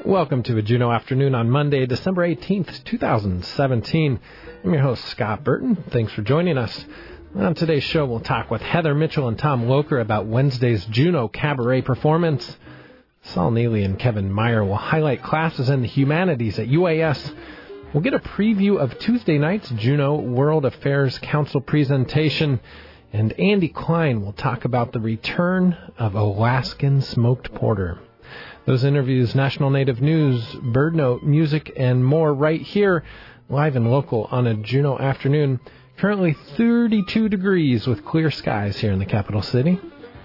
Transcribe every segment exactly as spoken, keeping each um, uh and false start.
Welcome to a Juneau Afternoon on Monday, December eighteenth, twenty seventeen. I'm your host, Scott Burton. Thanks for joining us. On today's show, we'll talk with Heather Mitchell and Tom Loker about Wednesday's Juneau Cabaret performance. Saul Neely and Kevin Meyer will highlight classes in the humanities at U A S. We'll get a preview of Tuesday night's Juneau World Affairs Council presentation. And Andy Klein will talk about the return of Alaskan smoked porter. Those interviews, National Native News, Bird Note, music, and more right here, live and local on a Juneau afternoon. Currently thirty-two degrees with clear skies here in the capital city.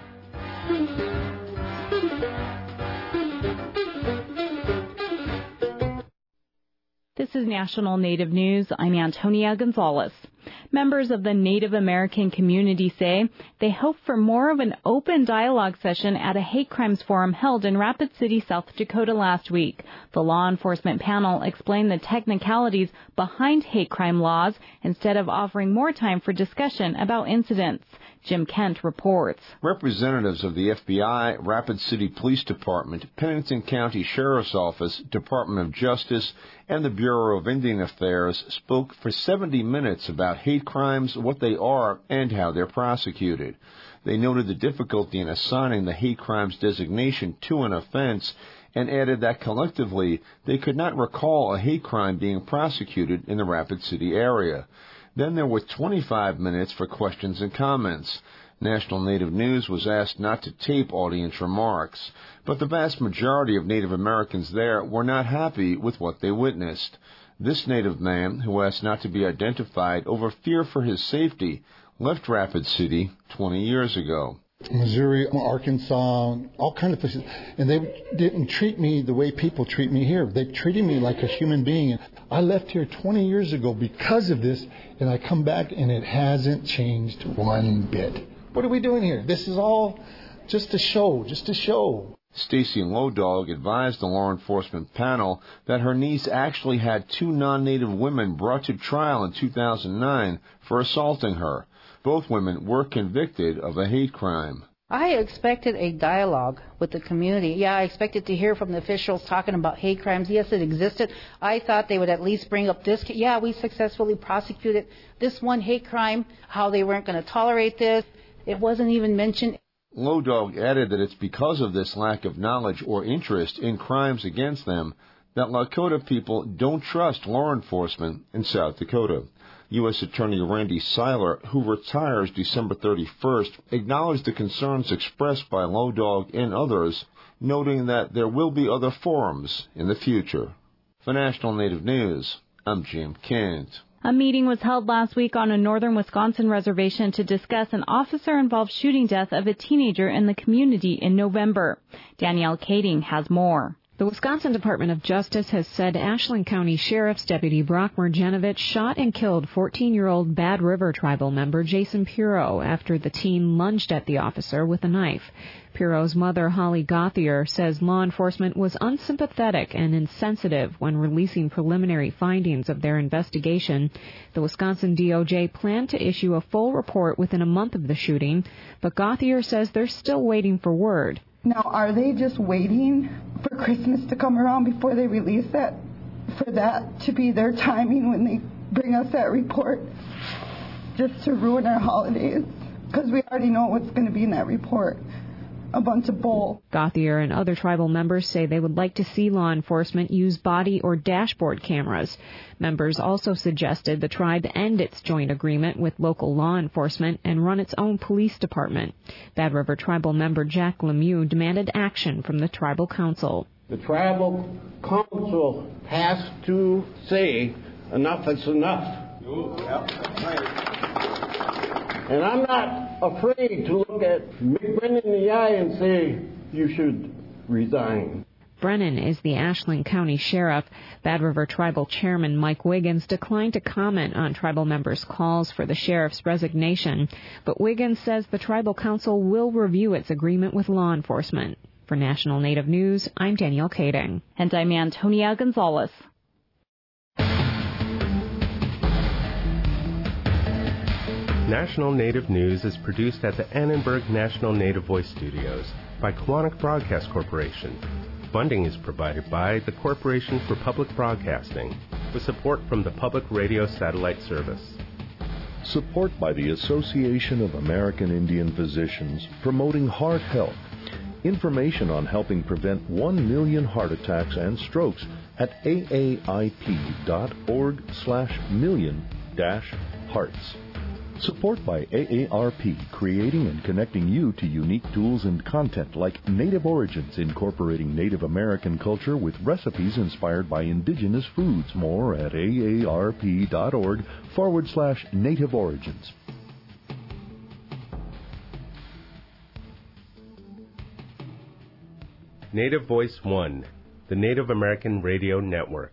This is National Native News. I'm Antonia Gonzalez. Members of the Native American community say they hope for more of an open dialogue session at a hate crimes forum held in Rapid City, South Dakota last week. The law enforcement panel explained the technicalities behind hate crime laws instead of offering more time for discussion about incidents. Jim Kent reports. Representatives of the F B I, Rapid City Police Department, Pennington County Sheriff's Office, Department of Justice, and the Bureau of Indian Affairs spoke for seventy minutes about hate crimes, what they are, and how they're prosecuted. They noted the difficulty in assigning the hate crimes designation to an offense and added that collectively they could not recall a hate crime being prosecuted in the Rapid City area. Then there were twenty-five minutes for questions and comments. National Native News was asked not to tape audience remarks, but the vast majority of Native Americans there were not happy with what they witnessed. This Native man, who asked not to be identified over fear for his safety, left Rapid City twenty years ago. Missouri, Arkansas, all kinds of places. And they didn't treat me the way people treat me here. They treated me like a human being. I left here twenty years ago because of this, and I come back and it hasn't changed one bit. What are we doing here? This is all just a show, just a show. Stacy Lowdog advised the law enforcement panel that her niece actually had two non-Native women brought to trial in two thousand nine for assaulting her. Both women were convicted of a hate crime. I expected a dialogue with the community. Yeah, I expected to hear from the officials talking about hate crimes. Yes, it existed. I thought they would at least bring up this. Yeah, we successfully prosecuted this one hate crime, how they weren't going to tolerate this. It wasn't even mentioned. Lowdog added that it's because of this lack of knowledge or interest in crimes against them that Lakota people don't trust law enforcement in South Dakota. U S Attorney Randy Seiler, who retires December thirty-first, acknowledged the concerns expressed by Lowdog and others, noting that there will be other forums in the future. For National Native News, I'm Jim Kent. A meeting was held last week on a northern Wisconsin reservation to discuss an officer-involved shooting death of a teenager in the community in November. Danielle Kading has more. The Wisconsin Department of Justice has said Ashland County Sheriff's Deputy Brock Marjanovich shot and killed fourteen-year-old Bad River tribal member Jason Puro after the teen lunged at the officer with a knife. Puro's mother, Holly Gauthier, says law enforcement was unsympathetic and insensitive when releasing preliminary findings of their investigation. The Wisconsin D O J planned to issue a full report within a month of the shooting, but Gauthier says they're still waiting for word. Now, are they just waiting for Christmas to come around before they release that, for that to be their timing when they bring us that report, just to ruin our holidays? Because we already know what's going to be in that report. A bunch of bull. Gauthier and other tribal members say they would like to see law enforcement use body or dashboard cameras. Members also suggested the tribe end its joint agreement with local law enforcement and run its own police department. Bad River tribal member Jack Lemieux demanded action from the tribal council. The tribal council has to say enough is enough. And I'm not afraid to look at Big Brennan in the eye and say, you should resign. Brennan is the Ashland County Sheriff. Bad River Tribal Chairman Mike Wiggins declined to comment on tribal members' calls for the sheriff's resignation, but Wiggins says the tribal council will review its agreement with law enforcement. For National Native News, I'm Danielle Kading. And I'm Antonia Gonzalez. National Native News is produced at the Annenberg National Native Voice Studios by Quantic Broadcast Corporation. Funding is provided by the Corporation for Public Broadcasting, with support from the Public Radio Satellite Service. Support by the Association of American Indian Physicians, promoting heart health. Information on helping prevent one million heart attacks and strokes at aarp.org slash million dash hearts. Support by A A R P, creating and connecting you to unique tools and content like Native Origins, incorporating Native American culture with recipes inspired by indigenous foods. More at aarp.org forward slash Native Origins. Native Voice One, the Native American Radio Network.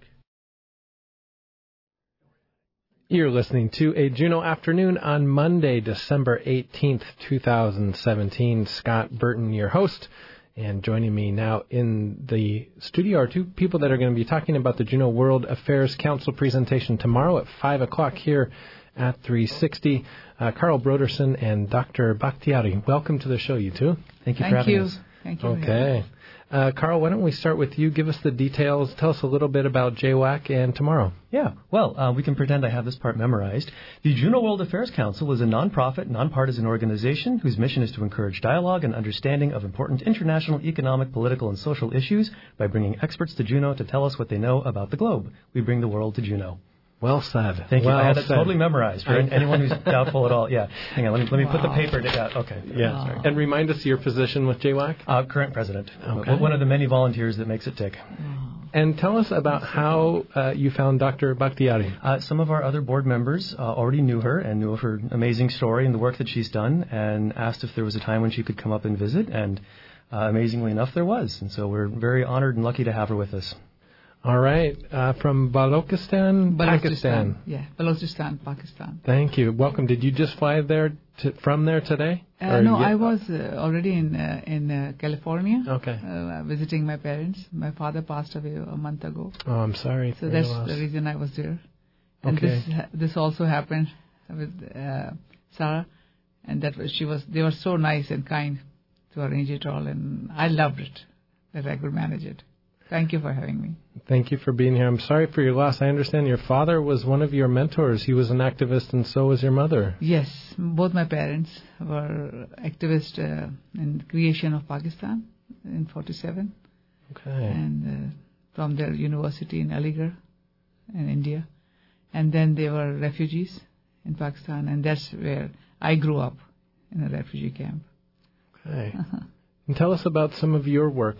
You're listening to a Juneau Afternoon on Monday, December eighteenth, twenty seventeen. Scott Burton, your host, and joining me now in the studio are two people that are going to be talking about the Juneau World Affairs Council presentation tomorrow at five o'clock here at three sixty. Uh, Carl Broderson and Doctor Bakhtiari. Welcome to the show, you two. Thank you Thank for having you. us. Thank you. Okay. Uh, Carl, why don't we start with you? Give us the details. Tell us a little bit about J WAC and tomorrow. Yeah, well, uh, we can pretend I have this part memorized. The Juneau World Affairs Council is a nonprofit, nonpartisan organization whose mission is to encourage dialogue and understanding of important international, economic, political, and social issues by bringing experts to Juneau to tell us what they know about the globe. We bring the world to Juneau. Well said. Thank you. Well I had that said. totally memorized for anyone who's doubtful at all. Yeah. Hang on. Let me, let me Wow. put the paper down. Okay. Yeah. Sorry. And remind us your position with J WAC. Uh, current president. Okay. One of the many volunteers that makes it tick. And tell us about how uh, you found Doctor Bakhtiari. Uh, some of our other board members uh, already knew her and knew of her amazing story and the work that she's done, and asked if there was a time when she could come up and visit. And uh, amazingly enough, there was. And so we're very honored and lucky to have her with us. All right. Uh, from Balochistan, Pakistan. Yeah, Balochistan, Pakistan. Thank you. Welcome. Did you just fly there to, from there today? Uh, no, I was uh, already in uh, in uh, California. Okay. Uh, visiting my parents. My father passed away a month ago. Oh, I'm sorry. So that's the reason I was there. And Okay. this this also happened with uh, Sarah, and that was she was they were so nice and kind to arrange it all, and I loved it that I could manage it. Thank you for having me. Thank you for being here. I'm sorry for your loss. I understand your father was one of your mentors. He was an activist, and so was your mother. Yes, both my parents were activists uh, in creation of Pakistan in forty-seven. Okay. And uh, from their university in Aligarh in India. And then they were refugees in Pakistan, and that's where I grew up, in a refugee camp. Okay. And tell us about some of your work.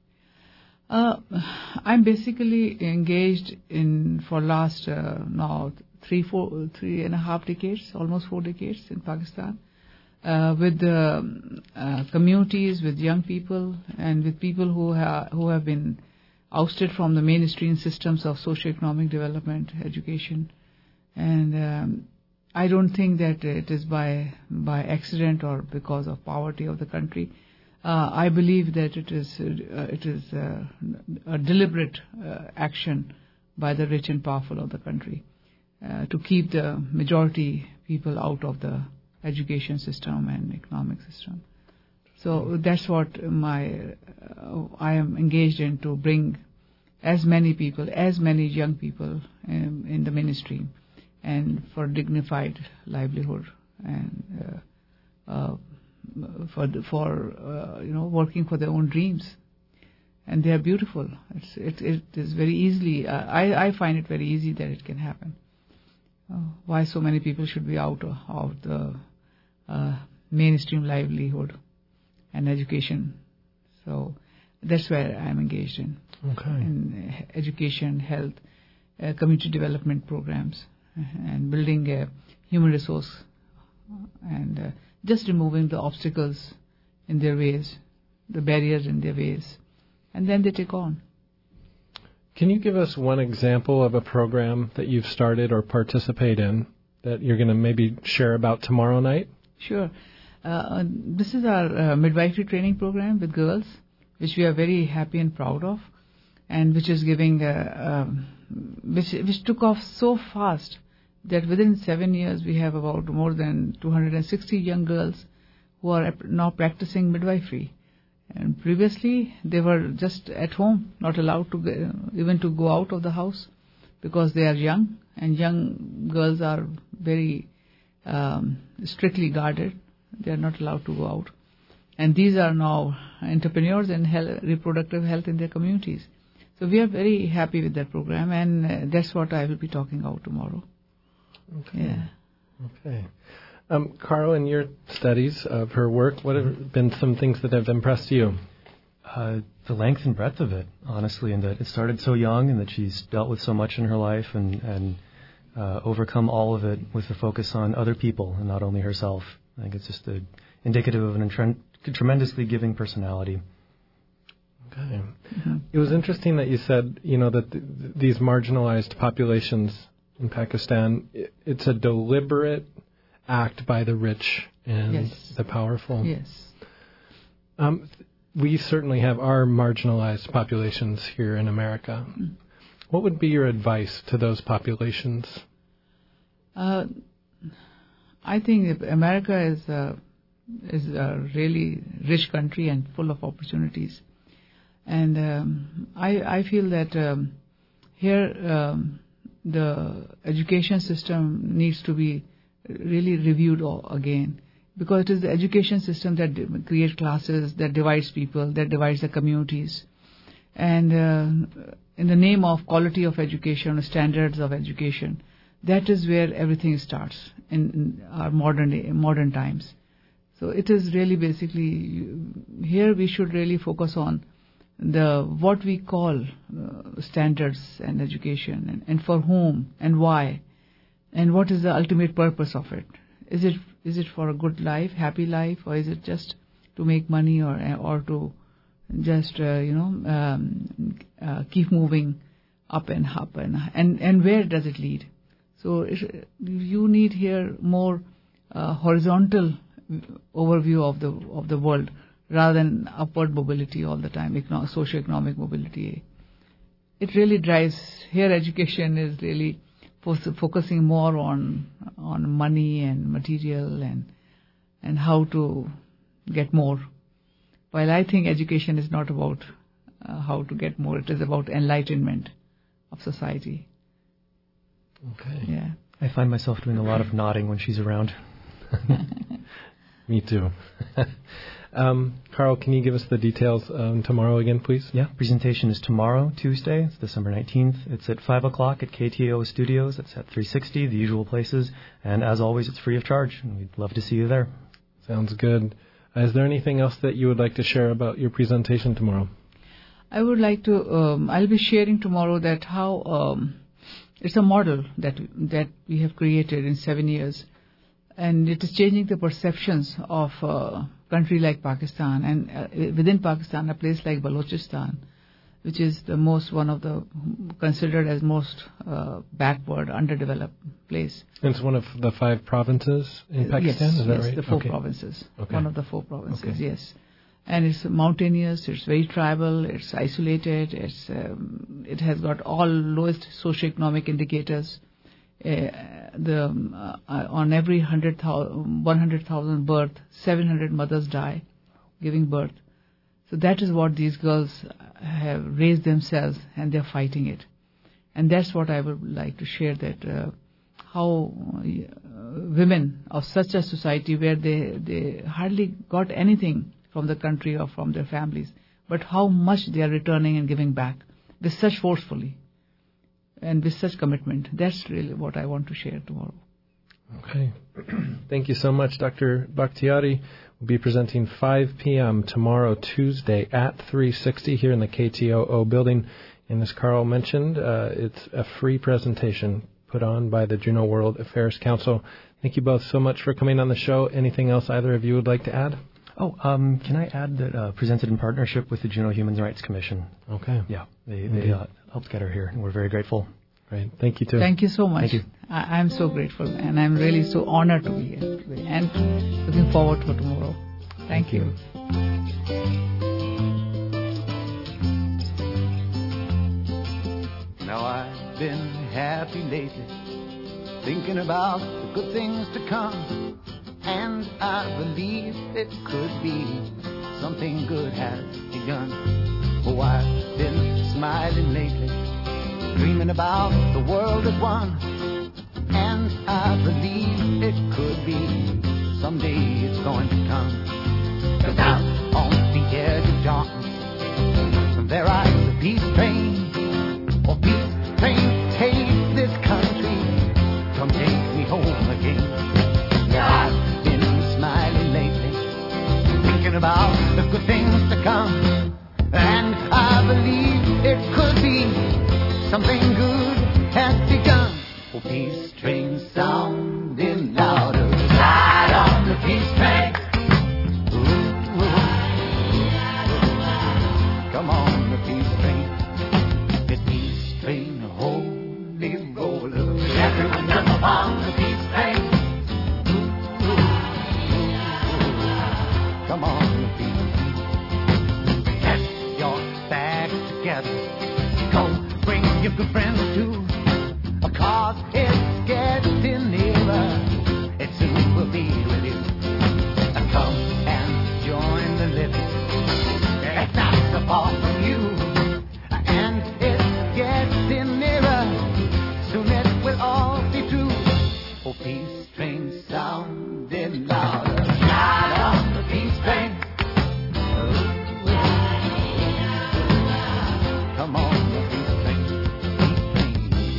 Uh, I'm basically engaged in for last uh, now three, four, three and a half decades, almost four decades in Pakistan, uh, with the uh, communities, with young people, and with people who ha- who have been ousted from the mainstream systems of socio-economic development, education, and um, I don't think that it is by by accident or because of poverty of the country. Uh, I believe that it is uh, it is uh, a deliberate uh, action by the rich and powerful of the country uh, to keep the majority people out of the education system and economic system. So that's what my uh, I am engaged in, to bring as many people, as many young people um, in the mainstream, and for dignified livelihood and uh, uh, for the, for uh, you know working for their own dreams, and they are beautiful. It's, it it is very easily. Uh, I I find it very easy that it can happen. Uh, why so many people should be out of, of the uh, mainstream livelihood and education? So that's where I'm engaged in. Okay. In uh, education, health, uh, community development programs, uh, and building a human resource, and uh, just removing the obstacles in their ways, the barriers in their ways, and then they take on. Can you give us one example of a program that you've started or participate in that you're going to maybe share about tomorrow night? Sure. Uh, this is our uh, midwifery training program with girls, which we are very happy and proud of, and which is giving, uh, um, which which took off so fast that within seven years we have about more than two hundred sixty young girls who are now practicing midwifery. And previously, they were just at home, not allowed to go, even to go out of the house because they are young, and young girls are very um, strictly guarded. They are not allowed to go out. And these are now entrepreneurs in health, reproductive health in their communities. So we are very happy with that program, and uh, that's what I will be talking about tomorrow. Okay. Yeah. Okay. Um, Carl, in your studies of her work, what have been some things that have impressed you? Uh, the length and breadth of it, honestly, and that it started so young and that she's dealt with so much in her life and, and uh, overcome all of it with a focus on other people and not only herself. I think it's just a, indicative of an tre- tremendously giving personality. Okay. Mm-hmm. It was interesting that you said, you know, that th- these marginalized populations in Pakistan, it, it's a deliberate act by the rich and yes. the powerful. Yes. Um, we certainly have our marginalized populations here in America. Mm. What would be your advice to those populations? Uh, I think America is a, is a really rich country and full of opportunities. And um, I, I feel that um, here um, the education system needs to be really reviewed again, because it is the education system that creates classes, that divides people, that divides the communities. And uh, in the name of quality of education, standards of education, that is where everything starts in, in our modern day, modern times. So it is really basically, here we should really focus on the what we call uh, standards and education, and, and for whom and why. And what is the ultimate purpose of it? Is it is it for a good life, happy life, or is it just to make money, or or to just uh, you know um, uh, keep moving up and up, and and and where does it lead? So it, you need here more uh, horizontal overview of the of the world rather than upward mobility all the time, economic, socio-economic mobility. It really drives here. Education is really focusing more on on money and material and and how to get more. While I think education is not about uh, how to get more, it is about enlightenment of society. Okay. Yeah. I find myself doing a lot of nodding when she's around. Me too. Um, Carl, can you give us the details um, tomorrow again, please? Yeah, presentation is tomorrow, Tuesday. It's December nineteenth. It's at five o'clock at K T A O Studios. It's at three sixty, the usual places. And as always, it's free of charge. And we'd love to see you there. Sounds good. Uh, is there anything else that you would like to share about your presentation tomorrow? I would like to, um, I'll be sharing tomorrow that how um, it's a model that that we have created in seven years. And it is changing the perceptions of a country like Pakistan, and uh, within Pakistan, a place like Balochistan, which is the most, one of the, considered as most uh, backward, underdeveloped place. It's one of the five provinces in Pakistan, yes, is that yes, right? the four okay. provinces. Okay. One of the four provinces, okay. yes. And it's mountainous, it's very tribal, it's isolated, it's um, it has got all lowest socioeconomic indicators. Uh, the uh, on every one hundred thousand birth, seven hundred mothers die giving birth. So that is what these girls have raised themselves, and they're fighting it. And that's what I would like to share, that uh, how uh, women of such a society where they, they hardly got anything from the country or from their families, but how much they are returning and giving back with such forcefully and with such commitment. That's really what I want to share tomorrow. Okay. Thank you so much, Doctor Bakhtiari. We'll be presenting five p.m. tomorrow, Tuesday, at three sixty here in the K T O O building. And as Carl mentioned, uh, it's a free presentation put on by the Juneau World Affairs Council. Thank you both so much for coming on the show. Anything else either of you would like to add? Oh, um, can I add that uh, presented in partnership with the Juneau Human Rights Commission. Okay. Yeah, they, they uh, helped get her here, and we're very grateful. Great. Thank you, too. Thank you so much. Thank you. I, I'm so grateful, and I'm really so honored to be here today, and looking forward for tomorrow. Thank, Thank you. you. Now I've been happy lately, thinking about the good things to come, and I believe it could be something good has begun. Oh, I've been smiling lately, dreaming about the world at one, and I believe it could be, someday it's going to come. 'Cause out on the edge of darkness, there rides a peace train. Oh, peace train, take this country, come take me home again. Yeah, I've been smiling lately, thinking about the good things to come, and I believe it could be, something good has begun. Oh, peace train sounding louder, ride on the peace train. Ooh, ooh. Come on, the peace train, the peace train, holy roller. Everyone jump on the peace train. Ooh, ooh. Come on, the peace train. Get your bags together, go bring your good friends too, cause it's getting nearer, it soon will be with you. Come and join the living, it's not so far from you, and it's getting nearer, soon it will all be true. Oh, peace train sounding louder, ride on the peace train. Come on, the peace train, peace train.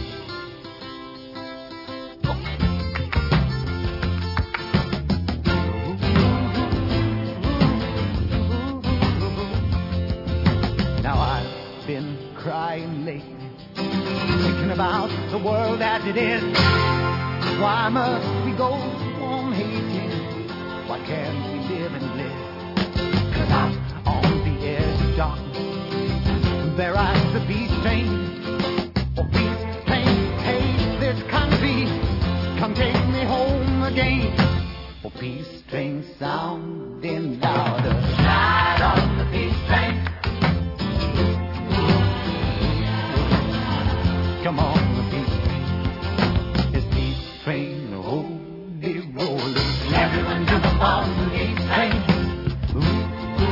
Now I've been crying lately, thinking about the world as it is. Why must we go on hating? Why can't we live in bliss? 'Cause out on the edge of darkness, there rides the peace train. Oh, peace train, take this country, come take me home again. Oh, peace train sounding louder, ride on the peace train. Come on, the peace train, this peace train, holy roller. Everyone jump on the peace train. Ooh, ooh.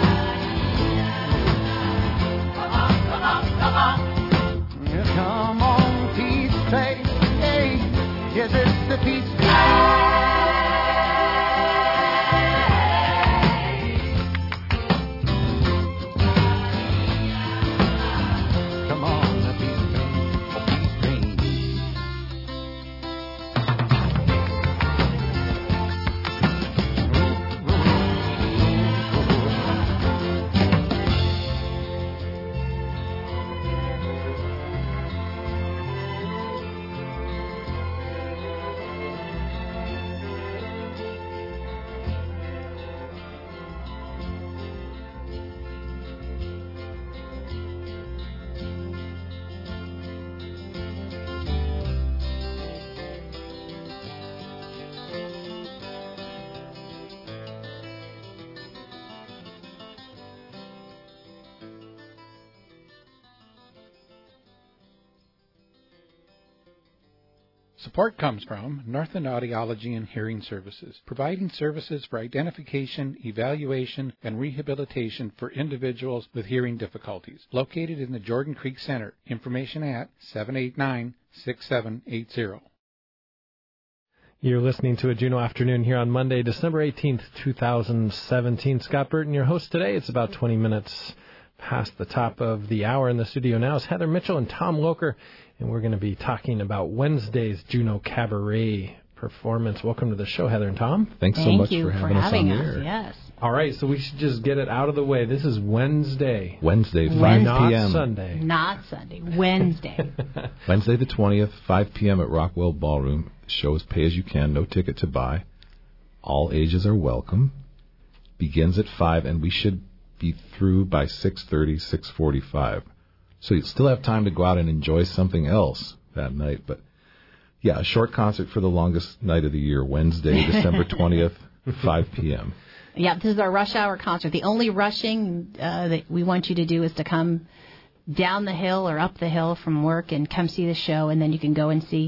Come on, come on, come on. Yeah, come on, peace train. Hey, yes, it's the peace train. Come on, the peace train, oh, peace train. Support comes from Northern Audiology and Hearing Services, providing services for identification, evaluation, and rehabilitation for individuals with hearing difficulties. Located in the Jordan Creek Center. Information at seven eight nine, six seven eight zero. You're listening to a Juneau Afternoon here on Monday, December eighteenth, twenty seventeen. Scott Burton, your host today. It's about twenty minutes past the top of the hour. In the studio now is Heather Mitchell and Tom Loker, and we're going to be talking about Wednesday's Juneau Cabaret performance. Welcome to the show, Heather and Tom. Thanks so Thank much you for having, for having us on us, the air. yes. All right, so we should just get it out of the way. This is Wednesday. Wednesday, five Wednesday. p.m. Not Sunday. Not Sunday. Wednesday. Wednesday the twentieth, five p.m. at Rockwell Ballroom. The show is pay as you can, no ticket to buy. All ages are welcome. Begins at five, and we should be through by six thirty, six forty-five. So you still have time to go out and enjoy something else that night. But, yeah, a short concert for the longest night of the year, Wednesday, December twentieth, five p.m. Yeah, this is our rush hour concert. The only rushing uh, that we want you to do is to come down the hill or up the hill from work and come see the show, and then you can go and see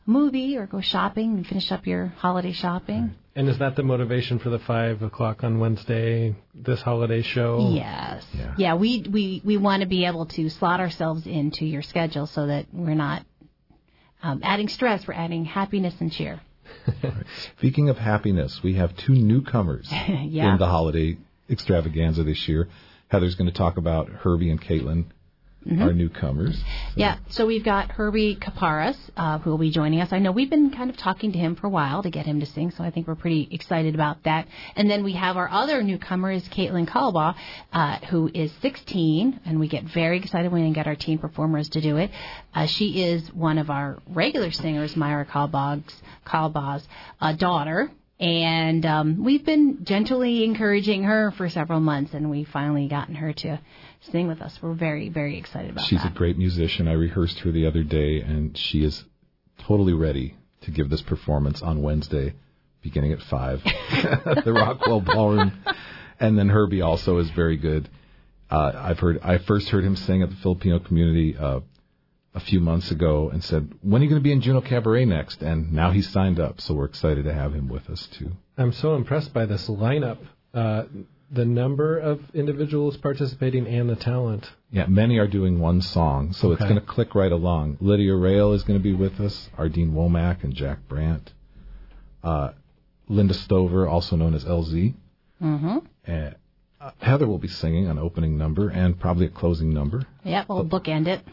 movie or go shopping and finish up your holiday shopping. And is that the motivation for the five o'clock on Wednesday, this holiday show? Yes. Yeah, yeah we, we, we want to be able to slot ourselves into your schedule so that we're not um, adding stress, we're adding happiness and cheer. Speaking of happiness, we have two newcomers yeah. in the holiday extravaganza this year. Heather's going to talk about Herbie and Caitlin, mm-hmm. our newcomers. So. Yeah, so we've got Herbie Caparas, uh, who will be joining us. I know we've been kind of talking to him for a while to get him to sing, so I think we're pretty excited about that. And then we have our other newcomer is Caitlin Kalbaugh, uh, who is sixteen, and we get very excited when we get our teen performers to do it. Uh, she is one of our regular singers, Myra Kalbaugh's, Kalbaugh's uh, daughter. And um, we've been gently encouraging her for several months, and we've finally gotten her to sing with us. We're very, very excited about She's that. She's a great musician. I rehearsed her the other day, and she is totally ready to give this performance on Wednesday, beginning at five at the Rockwell Ballroom. And then Herbie also is very good. Uh, I've heard. I first heard him sing at the Filipino community uh, a few months ago and said, when are you going to be in Juneau Cabaret next? And now he's signed up, so we're excited to have him with us, too. I'm so impressed by this lineup, uh, the number of individuals participating and the talent. Yeah, many are doing one song, so okay. It's going to click right along. Lydia Rail is going to be with us, Ardeen Womack and Jack Brandt. Uh, Linda Stover, also known as L Z. Mm-hmm. Uh, Uh, Heather will be singing an opening number and probably a closing number. Yep, we'll bookend it.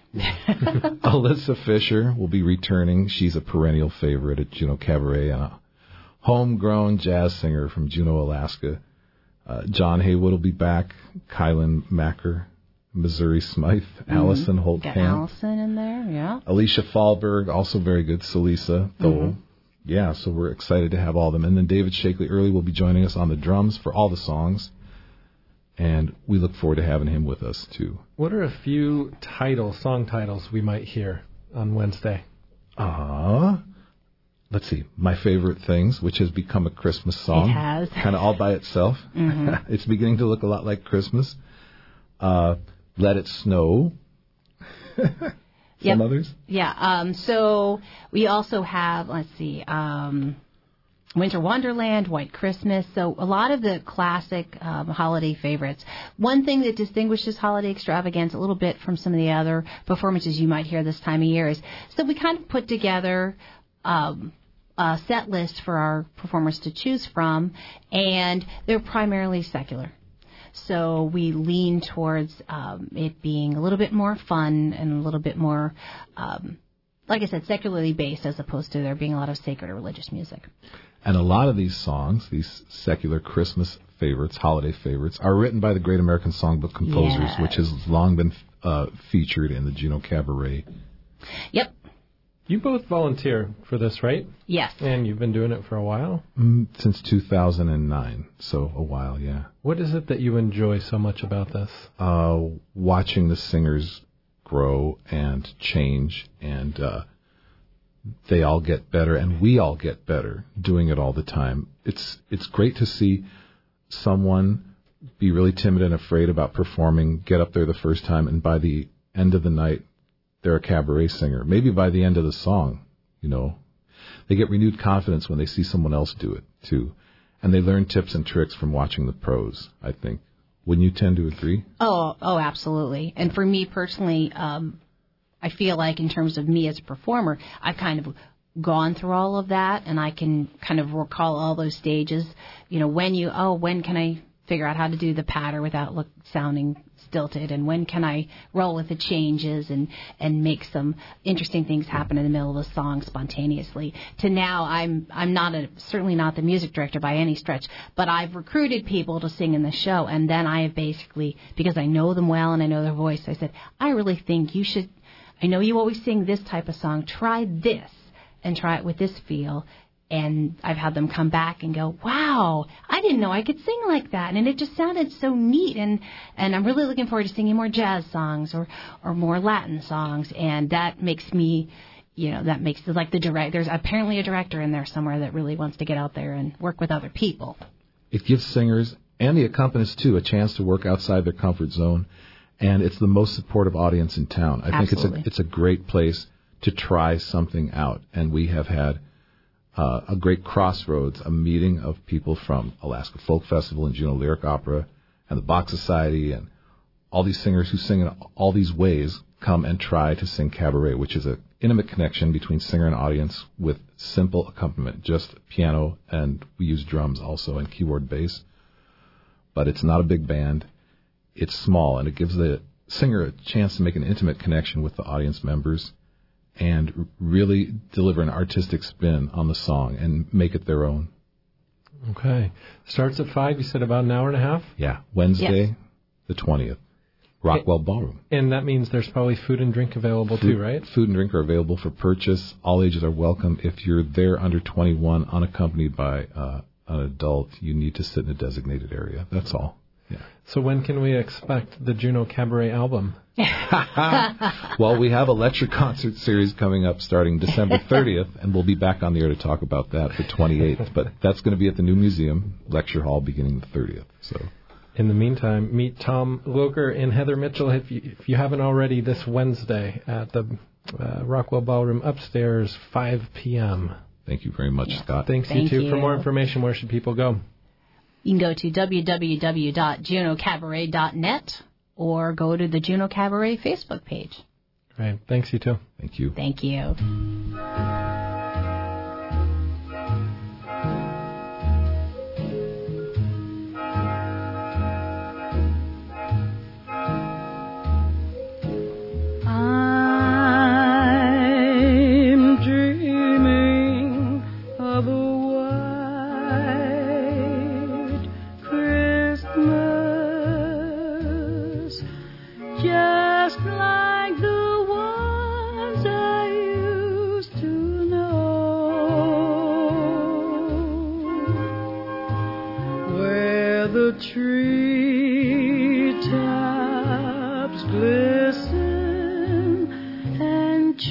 Alyssa Fisher will be returning. She's a perennial favorite at Juneau Cabaret and a homegrown jazz singer from Juneau, Alaska. Uh, John Haywood will be back. Kylan Macker, Missouri Smythe, mm-hmm. Allison Holtkamp. Got Allison in there, yeah. Alicia Fahlberg, also very good. Salisa Thole. Mm-hmm. Yeah, so we're excited to have all of them. And then David Shakely Early will be joining us on the drums for all the songs. And we look forward to having him with us, too. What are a few titles, song titles we might hear on Wednesday? Uh, let's see. My Favorite Things, which has become a Christmas song. It has. Kind of all by itself. Mm-hmm. It's beginning to look a lot like Christmas. Uh, Let It Snow. Some yep. others? Yeah. Um, so we also have, let's see, um, Winter Wonderland, White Christmas, so a lot of the classic um, holiday favorites. One thing that distinguishes Holiday Extravaganza a little bit from some of the other performances you might hear this time of year is so we kind of put together um, a set list for our performers to choose from, and they're primarily secular. So we lean towards um, it being a little bit more fun and a little bit more, um, like I said, secularly based as opposed to there being a lot of sacred or religious music. And a lot of these songs, these secular Christmas favorites, holiday favorites, are written by the Great American Songbook composers, yes. which has long been uh, featured in the Juneau Cabaret. Yep. You both volunteer for this, right? Yes. And you've been doing it for a while? Mm, since two thousand nine, so a while, yeah. What is it that you enjoy so much about this? Uh, watching the singers grow and change and uh they all get better, and we all get better doing it all the time. It's it's great to see someone be really timid and afraid about performing, get up there the first time, and by the end of the night, they're a cabaret singer. Maybe by the end of the song, you know. They get renewed confidence when they see someone else do it, too. And they learn tips and tricks from watching the pros, I think. Wouldn't you tend to agree? Oh, oh, absolutely. And for me personally, um, I feel like in terms of me as a performer, I've kind of gone through all of that, and I can kind of recall all those stages. You know, when you, oh, when can I figure out how to do the patter without look, sounding stilted, and when can I roll with the changes and, and make some interesting things happen in the middle of a song spontaneously. To now, I'm I'm not a certainly not the music director by any stretch, but I've recruited people to sing in the show, and then I have basically, because I know them well and I know their voice, I said, I really think you should. I know you always sing this type of song. Try this and try it with this feel. And I've had them come back and go, wow, I didn't know I could sing like that. And it just sounded so neat. And, and I'm really looking forward to singing more jazz songs or, or more Latin songs. And that makes me, you know, that makes it like the direct. There's apparently a director in there somewhere that really wants to get out there and work with other people. It gives singers and the accompanist, too, a chance to work outside their comfort zone. And it's the most supportive audience in town. I Absolutely. think it's a it's a great place to try something out. And we have had uh, a great crossroads, a meeting of people from Alaska Folk Festival and Juneau Lyric Opera and the Bach Society and all these singers who sing in all these ways come and try to sing cabaret, which is an intimate connection between singer and audience with simple accompaniment, just piano, and we use drums also and keyboard bass. But it's not a big band. It's small, and it gives the singer a chance to make an intimate connection with the audience members and really deliver an artistic spin on the song and make it their own. Okay. Starts at five, you said about an hour and a half? Yeah, Wednesday, Yes. the twentieth. Rockwell Ballroom. And that means there's probably food and drink available Food, too, right? Food and drink are available for purchase. All ages are welcome. If you're there under twenty-one, unaccompanied by uh, an adult, you need to sit in a designated area. That's all. Yeah. So when can we expect the Juneau Cabaret album? Well, we have a lecture concert series coming up starting December thirtieth, and we'll be back on the air to talk about that the twenty-eighth. But that's going to be at the new museum lecture hall beginning the thirtieth. So. In the meantime, meet Tom Loker and Heather Mitchell if you, if you haven't already this Wednesday at the uh, Rockwell Ballroom upstairs, five p.m. Thank you very much, Yes. Scott. Thanks, Thank you too. you. For more information, where should people go? You can go to w w w dot juneau cabaret dot net or go to the Juneau Cabaret Facebook page. Right. Thanks, you too. Thank you. Thank you. I'm dreaming of a white Christmas, just like the ones I used to know, where the treetops glisten and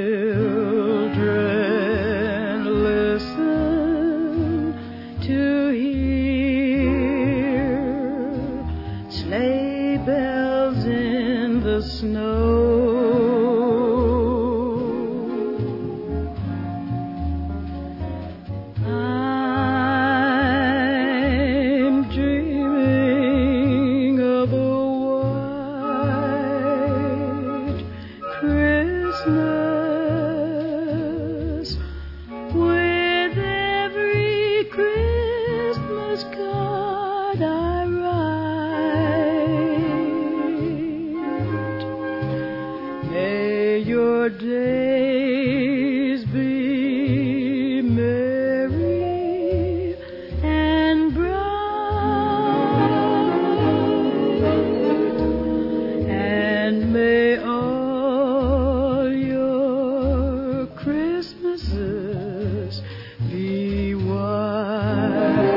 children listen to hear sleigh bells in the snow. I'm dreaming of a white Christmas, with every Christmas card I write. May your days be merry and bright, and may all your Christmases be white.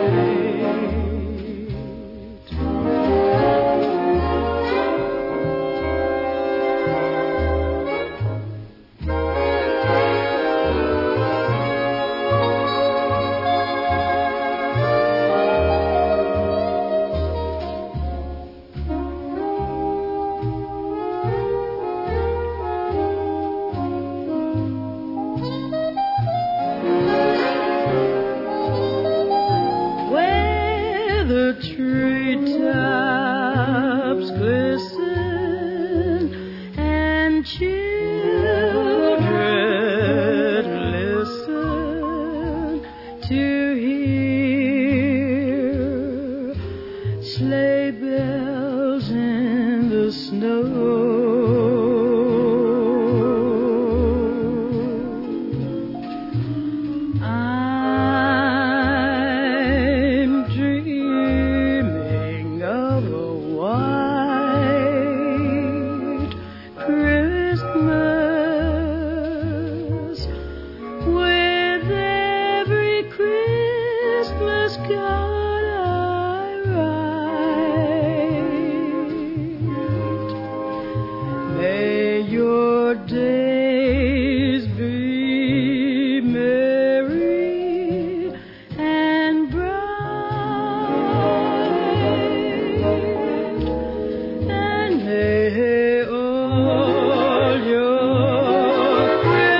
Where the treetops glisten and children listen to hear sleigh bells in the snow. I'm dreaming of a white Christmas, with every Christmas card I write. May your days be merry and bright, and may all your Christmas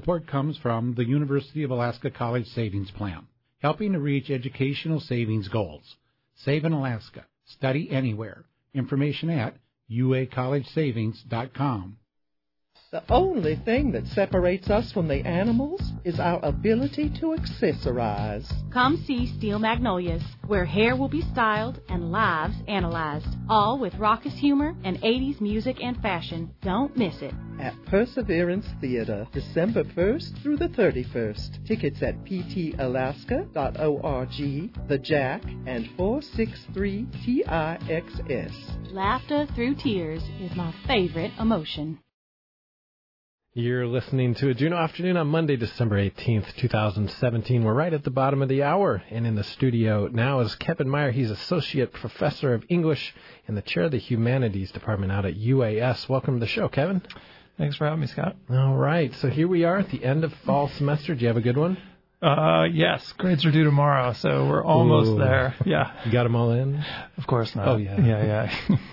Support comes from the University of Alaska College Savings Plan, helping to reach educational savings goals. Save in Alaska. Study anywhere. Information at u a college savings dot com. The only thing that separates us from the animals is our ability to accessorize. Come see Steel Magnolias, where hair will be styled and lives analyzed, all with raucous humor and eighties music and fashion. Don't miss it. At Perseverance Theater, December first through the thirty-first. Tickets at p t alaska dot org, The Jack, and four six three T I X S. Laughter through tears is my favorite emotion. You're listening to a Juneau Afternoon on Monday, December eighteenth, twenty seventeen. We're right at the bottom of the hour, and in the studio now is Kevin Meyer. He's Associate Professor of English and the Chair of the Humanities Department out at U A S. Welcome to the show, Kevin. Thanks for having me, Scott. All right, so here we are at the end of fall semester. Do you have a good one? Uh, yes, grades are due tomorrow, so we're almost Ooh. there. Yeah. You got them all in? Of course not. Oh, yeah. Yeah,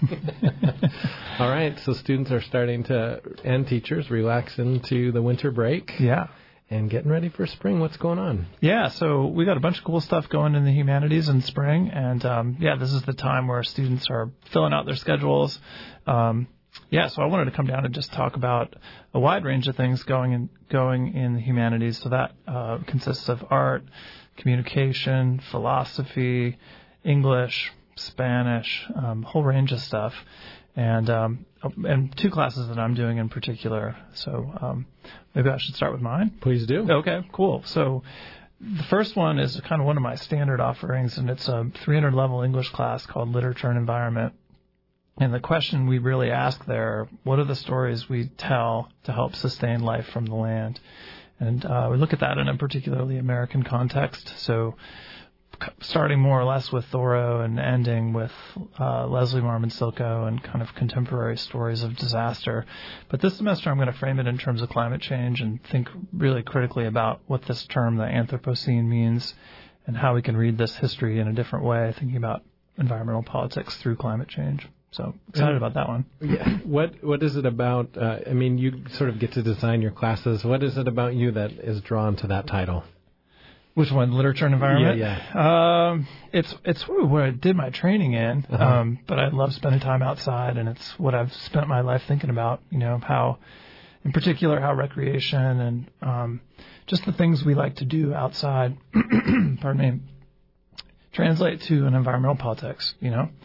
yeah. All right, so students are starting to, and teachers, relax into the winter break. Yeah. And getting ready for spring. What's going on? Yeah, so we got a bunch of cool stuff going in the humanities in spring, and um, yeah, this is the time where students are filling out their schedules. Um, yeah, so I wanted to come down and just talk about a wide range of things going in going in the humanities. So that uh, consists of art, communication, philosophy, English, Spanish, um, a whole range of stuff, and um, and two classes that I'm doing in particular. So um, maybe I should start with mine. Please do. Okay, cool. So the first one is kind of one of my standard offerings, and it's a three hundred level English class called Literature and Environment. And the question we really ask there, what are the stories we tell to help sustain life from the land? And uh, we look at that in a particularly American context. So starting more or less with Thoreau and ending with uh, Leslie Marmon Silko and kind of contemporary stories of disaster. But this semester I'm going to frame it in terms of climate change and think really critically about what this term, the Anthropocene, means and how we can read this history in a different way, thinking about environmental politics through climate change. So excited about that one. Yeah. What What is it about? Uh, I mean, you sort of get to design your classes. What is it about you that is drawn to that title? Which one? Literature and Environment? Yeah, yeah. Um, it's it's where I did my training in, uh-huh. um, but I love spending time outside, and it's what I've spent my life thinking about. You know, how, in particular, how recreation and um, just the things we like to do outside, pardon me, translate to an environmental politics. You know.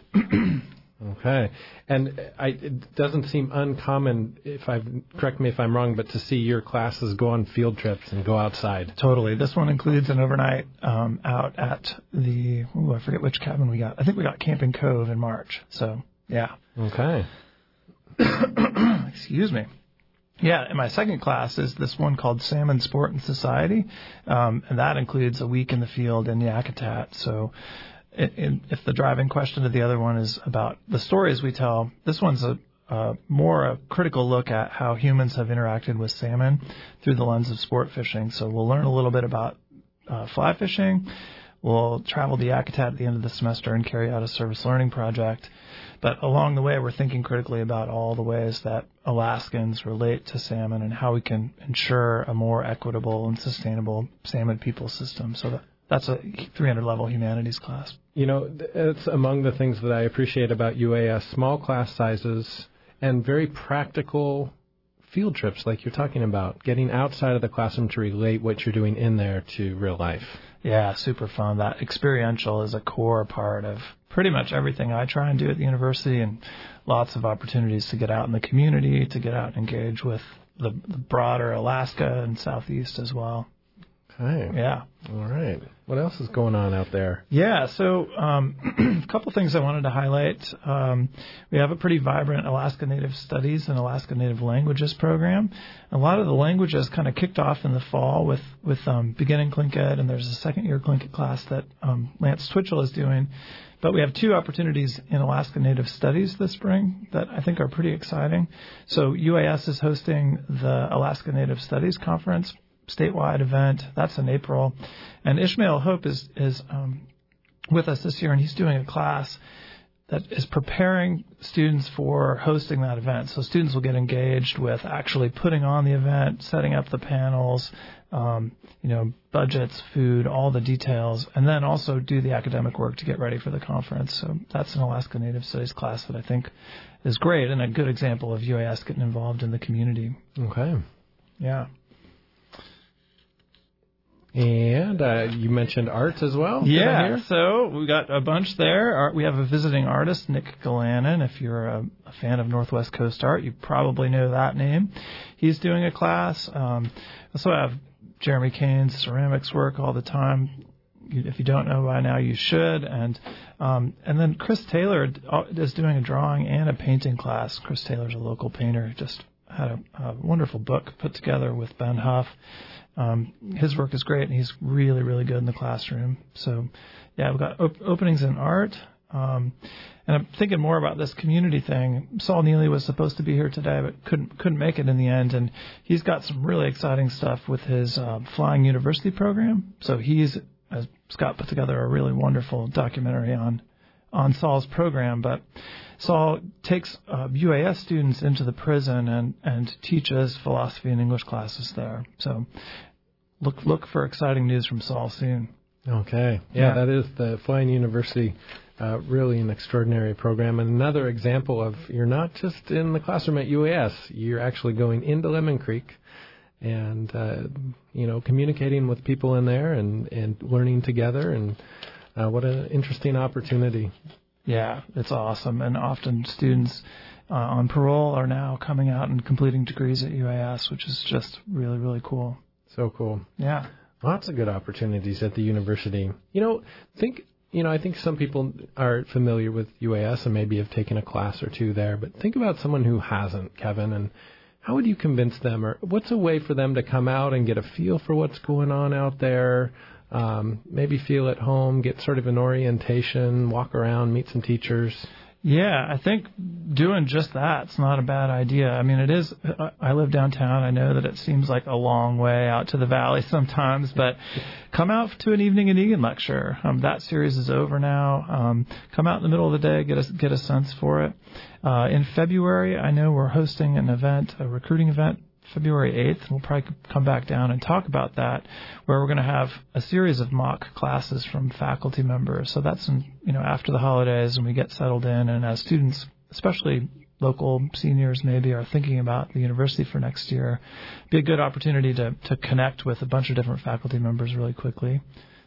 Okay, and I, it doesn't seem uncommon, if I correct me if I'm wrong, but to see your classes go on field trips and go outside. Totally. This one includes an overnight um, out at the, ooh, I forget which cabin we got. I think we got Camping Cove in March. So, yeah. Okay. Excuse me. Yeah, and my second class is this one called Salmon Sport and Society, um, and that includes a week in the field in Yakutat. So, if the driving question to the other one is about the stories we tell, this one's a uh, more a critical look at how humans have interacted with salmon through the lens of sport fishing. So we'll learn a little bit about uh, fly fishing. We'll travel to Yakutat at the end of the semester and carry out a service learning project. But along the way, we're thinking critically about all the ways that Alaskans relate to salmon and how we can ensure a more equitable and sustainable salmon people system. So that That's a three hundred level humanities class. You know, it's among the things that I appreciate about U A S, small class sizes and very practical field trips like you're talking about, getting outside of the classroom to relate what you're doing in there to real life. Yeah, super fun. That experiential is a core part of pretty much everything I try and do at the university, and lots of opportunities to get out in the community, to get out and engage with the, the broader Alaska and Southeast as well. Okay. Yeah. All right. What else is going on out there? Yeah. So um, a couple things I wanted to highlight. Um, we have a pretty vibrant Alaska Native Studies and Alaska Native Languages program. A lot of the languages kind of kicked off in the fall with, with um, beginning Tlingit, and there's a second-year Tlingit class that um, Lance Twitchell is doing. But we have two opportunities in Alaska Native Studies this spring that I think are pretty exciting. So U A S is hosting the Alaska Native Studies Conference statewide event. That's in April. And Ishmael Hope is, is um, with us this year, and he's doing a class that is preparing students for hosting that event. So students will get engaged with actually putting on the event, setting up the panels, um, you know, budgets, food, all the details, and then also do the academic work to get ready for the conference. So that's an Alaska Native Studies class that I think is great and a good example of U A S getting involved in the community. Okay. Yeah. And uh, you mentioned art as well? Yeah, so we got a bunch there. Art, we have a visiting artist, Nick Galanin. If you're a, a fan of Northwest Coast Art, you probably know that name. He's doing a class. Um, also have Jeremy Kane's ceramics work all the time. If you don't know by now, you should. And um, and then Chris Taylor is doing a drawing and a painting class. Chris Taylor's a local painter. Just had a, a wonderful book put together with Ben Huff. Um, his work is great, and he's really, really good in the classroom. So, yeah, we've got op- openings in art. Um, and I'm thinking more about this community thing. Saul Neely was supposed to be here today, but couldn't couldn't make it in the end. And he's got some really exciting stuff with his uh, Flying University program. So he's, as Scott put together, a really wonderful documentary on on Saul's program. But Saul takes uh, U A S students into the prison and, and teaches philosophy and English classes there. So look look for exciting news from Saul soon. Okay. Yeah, yeah. That is the Flying University, uh, really an extraordinary program. And another example of you're not just in the classroom at U A S, you're actually going into Lemon Creek and, uh, you know, communicating with people in there and, and learning together. And uh, what an interesting opportunity. Yeah, it's awesome. And often students uh, on parole are now coming out and completing degrees at U A S, which is just really, really cool. So cool. Yeah. Lots of good opportunities at the university. You know, think, you know, I think some people are familiar with U A S and maybe have taken a class or two there, but think about someone who hasn't, Kevin, and how would you convince them, or what's a way for them to come out and get a feel for what's going on out there? Um, maybe feel at home, get sort of an orientation, walk around, meet some teachers. Yeah, I think doing just that's not a bad idea. I mean, it is, I live downtown. I know that it seems like a long way out to the valley sometimes, but come out to an Evening in Egan lecture. Um, that series is over now. Um, come out in the middle of the day, get a, get a sense for it. Uh, in February, I know we're hosting an event, a recruiting event, February eighth. We'll probably come back down and talk about that, where we're going to have a series of mock classes from faculty members. So that's, in, you know, after the holidays when we get settled in, and as students, especially local seniors maybe, are thinking about the university for next year, be a good opportunity to, to connect with a bunch of different faculty members really quickly.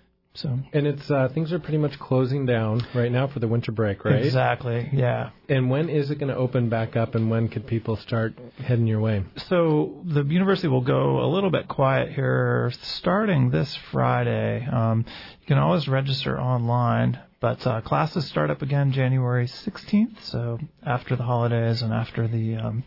So and it's uh, things are pretty much closing down right now for the winter break, right? Exactly, yeah. And when is it going to open back up, and when could people start heading your way? So the university will go a little bit quiet here starting this Friday. Um, you can always register online, but uh, classes start up again January sixteenth, so after the holidays and after the um,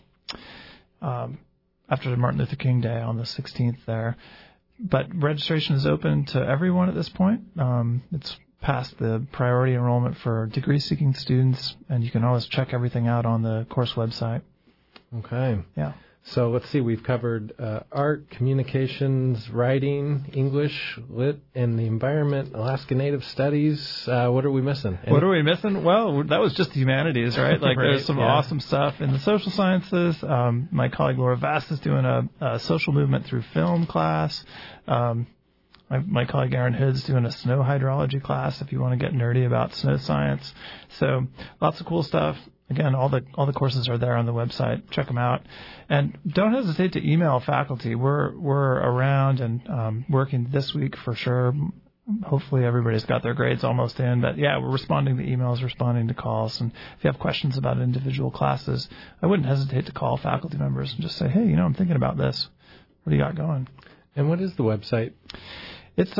um, after the Martin Luther King Day on the sixteenth there. But registration is open to everyone at this point. Um, it's past the priority enrollment for degree-seeking students, and you can always check everything out on the course website. Okay. Yeah. So let's see. We've covered uh, art, communications, writing, English, lit, and the environment, Alaska Native Studies. Uh, what are we missing? Any- what are we missing? Well, that was just the humanities, right? Like right, there's some yeah. awesome stuff in the social sciences. Um, my colleague Laura Vass is doing a, a social movement through film class. Um, my, my colleague Aaron Hood's doing a snow hydrology class if you want to get nerdy about snow science. So lots of cool stuff. Again, all the all the courses are there on the website. Check them out, and don't hesitate to email faculty. We're we're around and um, working this week for sure. Hopefully, everybody's got their grades almost in. But yeah, we're responding to emails, responding to calls, and if you have questions about individual classes, I wouldn't hesitate to call faculty members and just say, hey, you know, I'm thinking about this. What do you got going? And what is the website? It's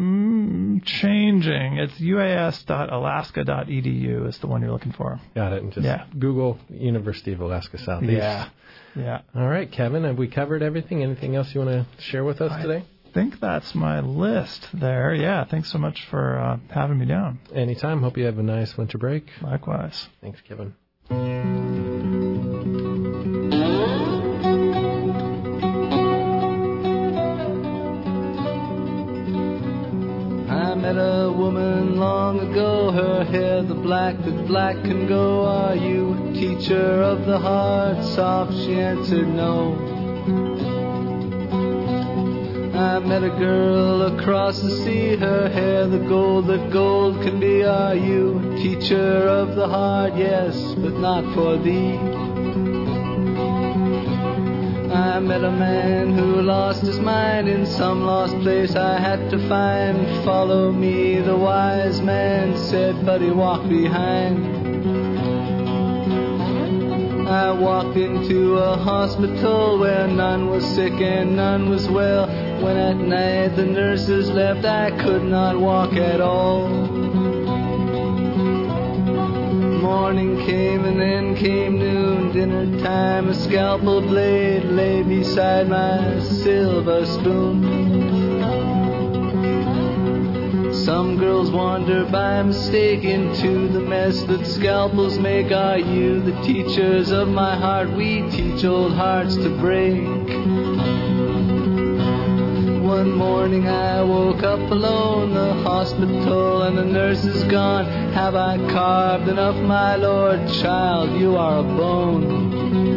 um changing. It's U A S dot alaska dot E D U is the one you're looking for. Got it. And just yeah. Google University of Alaska Southeast. Yeah. Yeah. All right, Kevin, have we covered everything? Anything else you want to share with us I today? I think that's my list there. Yeah. Thanks so much for uh, having me down. Anytime. Hope you have a nice winter break. Likewise. Thanks, Kevin. I met a a woman long ago, her hair the black that black can go. Are you teacher of the heart? Soft she answered no. I met a girl across the sea, her hair the gold that gold can be. Are you teacher of the heart? Yes, but not for thee. I met a man who lost his mind in some lost place I had to find. Follow me, the wise man said, but he walked behind. I walked into a hospital where none was sick and none was well. When at night the nurses left, I could not walk at all. Morning came and then came noon, dinner time, a scalpel blade lay beside my silver spoon. Some girls wander by mistake into the mess that scalpels make. Are you the teachers of my heart? We teach old hearts to break. One morning I woke up alone, the hospital and the nurse is gone. Have I carved enough, my Lord? Child, you are a bone.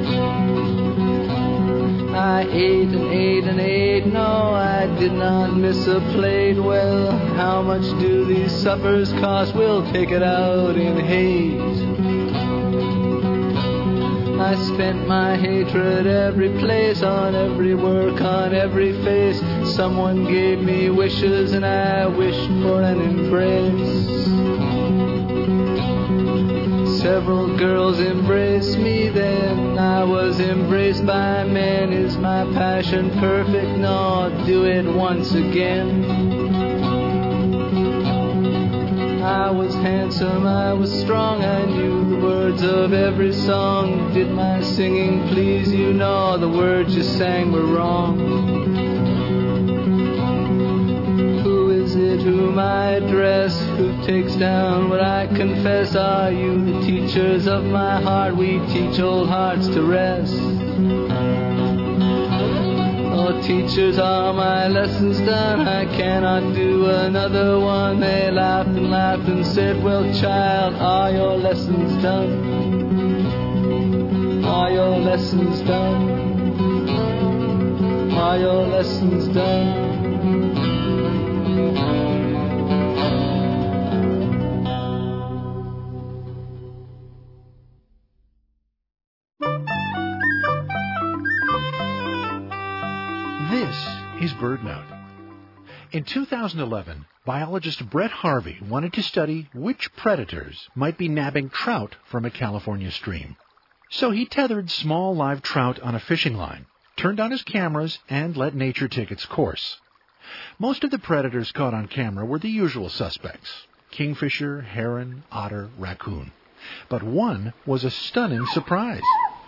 I ate and ate and ate, no, I did not miss a plate. Well, how much do these suppers cost? We'll take it out in hate. I spent my hatred every place, on every work, on every face. Someone gave me wishes and I wished for an embrace. Several girls embraced me then, I was embraced by men. Is my passion perfect? No, do it once again. I was handsome, I was strong, I knew the words of every song. Did my singing please you? No, the words you sang were wrong. Who is it whom I address? Who takes down what I confess? Are you the teachers of my heart? We teach old hearts to rest. Oh, teachers, are my lessons done? I cannot do another one. They laughed and laughed and said, well, child, are your lessons done? Are your lessons done? Are your lessons done? Is BirdNote. In two thousand eleven, biologist Brett Harvey wanted to study which predators might be nabbing trout from a California stream. So he tethered small live trout on a fishing line, turned on his cameras, and let nature take its course. Most of the predators caught on camera were the usual suspects: kingfisher, heron, otter, raccoon. But one was a stunning surprise.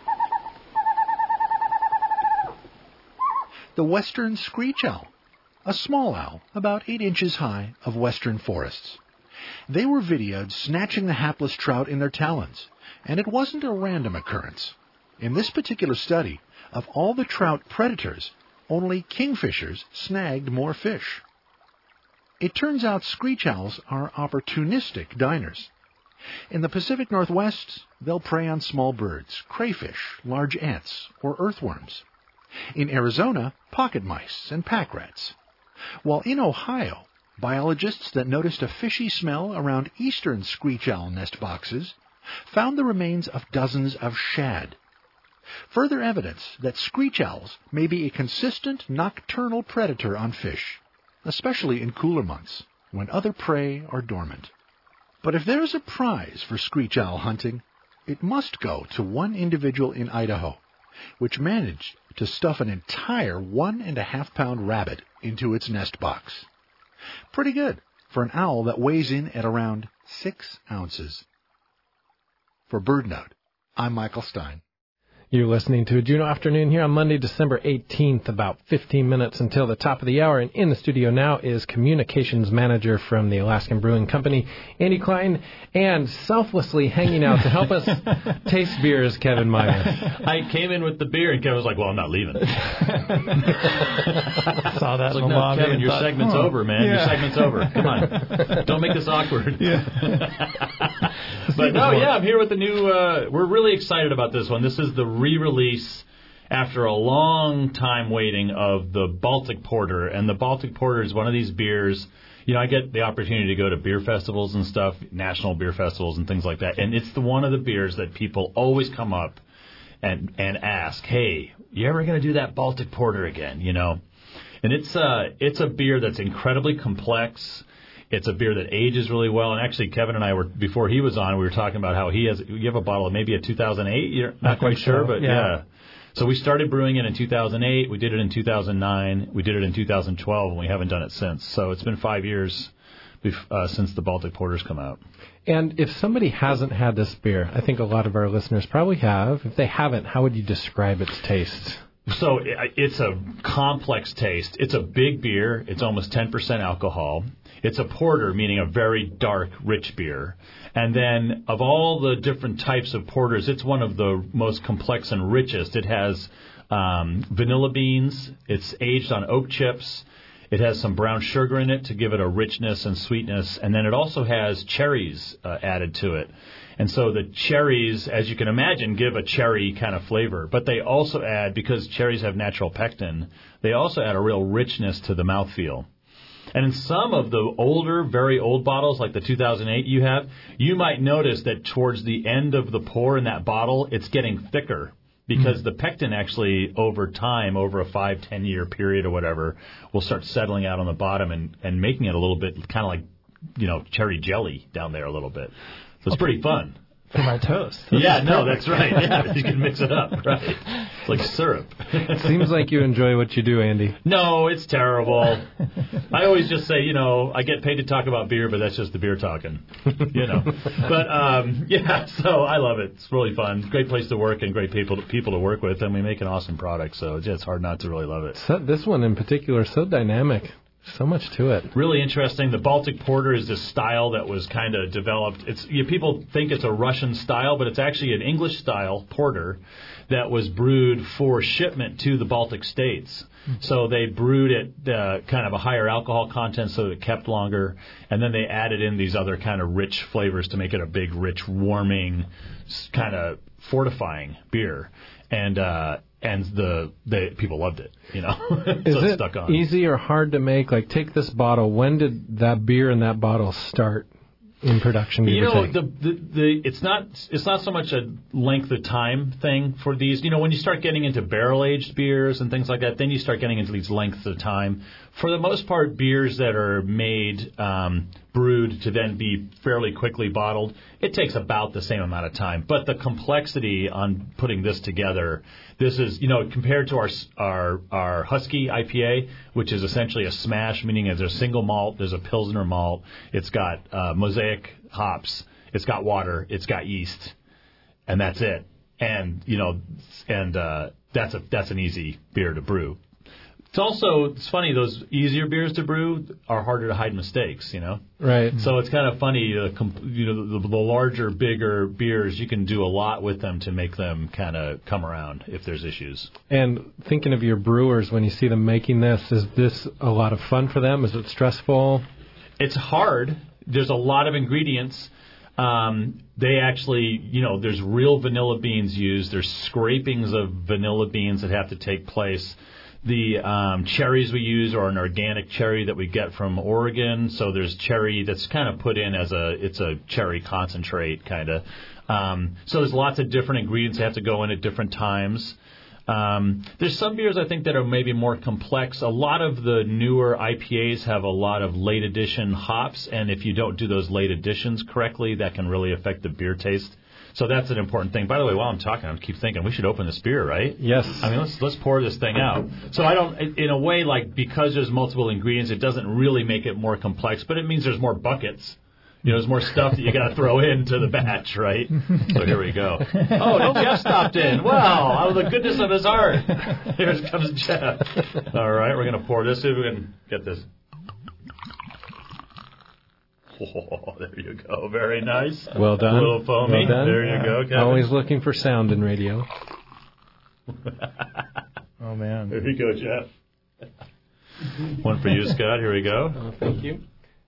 The western screech owl, a small owl about eight inches high of western forests. They were videoed snatching the hapless trout in their talons, and it wasn't a random occurrence. In this particular study, of all the trout predators, only kingfishers snagged more fish. It turns out screech owls are opportunistic diners. In the Pacific Northwest, they'll prey on small birds, crayfish, large ants, or earthworms. In Arizona, pocket mice and pack rats. While in Ohio, biologists that noticed a fishy smell around eastern screech owl nest boxes found the remains of dozens of shad. Further evidence that screech owls may be a consistent nocturnal predator on fish, especially in cooler months, when other prey are dormant. But if there is a prize for screech owl hunting, it must go to one individual in Idaho, which managed to stuff an entire one and a half pound rabbit into its nest box. Pretty good for an owl that weighs in at around six ounces. For BirdNote, I'm Michael Stein. You're listening to a Juneau Afternoon here on Monday, December eighteenth, about fifteen minutes until the top of the hour. And in the studio now is Communications Manager from the Alaskan Brewing Company, Andy Klein, and selflessly hanging out to help us taste beers, Kevin Meyer. I came in with the beer, and Kevin was like, well, I'm not leaving. Saw that in like, the no, lobby. Kevin, and your thought, segment's oh, over, man. yeah. Your segment's over. Come on. Don't make this awkward. Yeah. But, no, yeah, I'm here with the new, uh, we're really excited about this one. This is the re-release after a long time waiting of the Baltic Porter. And the Baltic Porter is one of these beers. You know, I get the opportunity to go to beer festivals and stuff, national beer festivals and things like that. And it's the one of the beers that people always come up and and ask, hey, you ever going to do that Baltic Porter again, you know? And it's uh, it's a beer that's incredibly complex. It's a beer that ages really well. And actually, Kevin and I were, before he was on, we were talking about how he has, you have a bottle of maybe a two thousand eight? You're not quite sure, so, but yeah. yeah. So we started brewing it in two thousand eight. We did it in two thousand nine. We did it in two thousand twelve, and we haven't done it since. So it's been five years bef- uh, since the Baltic Porter's come out. And if somebody hasn't had this beer, I think a lot of our listeners probably have. If they haven't, how would you describe its taste? So it, it's a complex taste. It's a big beer. It's almost ten percent alcohol. It's a porter, meaning a very dark, rich beer. And then of all the different types of porters, it's one of the most complex and richest. It has um, vanilla beans. It's aged on oak chips. It has some brown sugar in it to give it a richness and sweetness. And then it also has cherries uh, added to it. And so the cherries, as you can imagine, give a cherry kind of flavor. But they also add, because cherries have natural pectin, they also add a real richness to the mouthfeel. And in some of the older, very old bottles, like the two thousand eight you have, you might notice that towards the end of the pour in that bottle, it's getting thicker because mm-hmm. the pectin actually, over time, over a five, ten-year period or whatever, will start settling out on the bottom and, and making it a little bit kind of like, you know, cherry jelly down there a little bit. So it's pretty fun. For my toast. Yeah, no, that's right. Yeah, you can mix it up, right? It's like syrup. Seems like you enjoy what you do, Andy. No, it's terrible. I always just say, you know, I get paid to talk about beer, but that's just the beer talking, you know. But, um, yeah, so I love it. It's really fun. Great place to work and great people to, people to work with, and we make an awesome product, so it's just hard not to really love it. So, this one in particular, so dynamic. So much to it. Really interesting. The Baltic Porter is this style that was kind of developed. It's you, people think it's a Russian style, but it's actually an English style porter that was brewed for shipment to the Baltic states. Mm-hmm. So they brewed it uh, kind of a higher alcohol content so that it kept longer, and then they added in these other kind of rich flavors to make it a big, rich, warming, kind of fortifying beer. And uh, and the the people loved it, you know. So Is it it stuck on. Easy or hard to make? Like, take this bottle. When did that beer in that bottle start in production? You know, the, the the it's not it's not so much a length of time thing for these. You know, when you start getting into barrel aged beers and things like that, then you start getting into these lengths of time. For the most part, beers that are made, um, brewed to then be fairly quickly bottled, it takes about the same amount of time. But the complexity on putting this together, this is, you know, compared to our our our Husky I P A, which is essentially a smash, meaning there's a single malt, there's a Pilsner malt, it's got uh, mosaic hops, it's got water, it's got yeast, and that's it. And you know, and uh, that's a that's an easy beer to brew. It's also, it's funny, those easier beers to brew are harder to hide mistakes, you know? Right. So it's kind of funny, uh, comp- you know, the, the larger, bigger beers, you can do a lot with them to make them kind of come around if there's issues. And thinking of your brewers, when you see them making this, is this a lot of fun for them? Is it stressful? It's hard. There's a lot of ingredients. Um, they actually, you know, there's real vanilla beans used. There's scrapings of vanilla beans that have to take place. The um, cherries we use are an organic cherry that we get from Oregon. So there's cherry that's kind of put in as a, it's a cherry concentrate kind of. Um, so there's lots of different ingredients that have to go in at different times. Um, there's some beers I think that are maybe more complex. A lot of the newer I P As have a lot of late addition hops, and if you don't do those late additions correctly, that can really affect the beer taste. So that's an important thing. By the way, while I'm talking, I keep thinking we should open this beer, right? Yes. I mean, let's let's pour this thing out. So I don't, in a way, like because there's multiple ingredients, it doesn't really make it more complex, but it means there's more buckets You know, there's more stuff that you got to throw into the batch, right? So here we go. Oh, no, Jeff stopped in. Wow, out of the goodness of his heart. Here comes Jeff. All right, we're going to pour this. See if we can get this. Oh, there you go. Very nice. Well done. A little foamy. Well done. There you go, Kevin. Always looking for sound in radio. Oh, man. There you go, Jeff. One for you, Scott. Here we go. Oh, thank you.